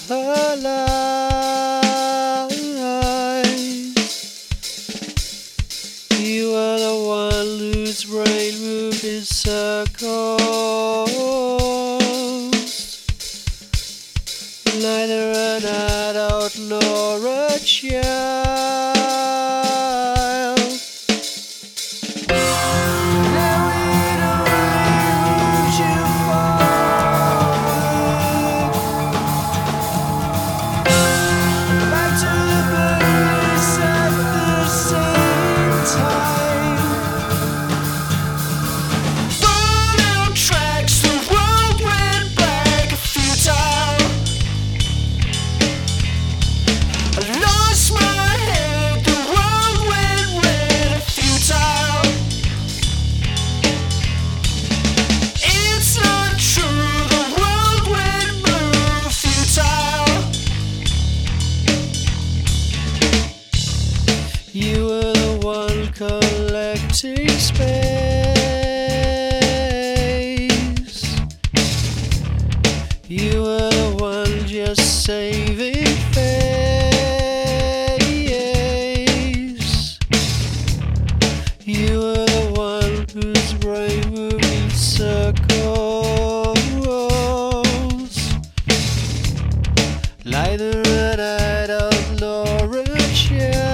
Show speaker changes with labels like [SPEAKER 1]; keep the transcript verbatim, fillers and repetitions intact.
[SPEAKER 1] of her life. You were the one whose brain moved in circles, neither an adult nor a child. Now it only moves you forward, back to the goodness at the same time. Burnout tracks, the world went black, futile. I lost my head, the world went red, futile. It's not true, the world went blue, futile. You were the one collecting space. You were the one just saving face. You were the one whose brain moved in circles, neither an adult nor a child.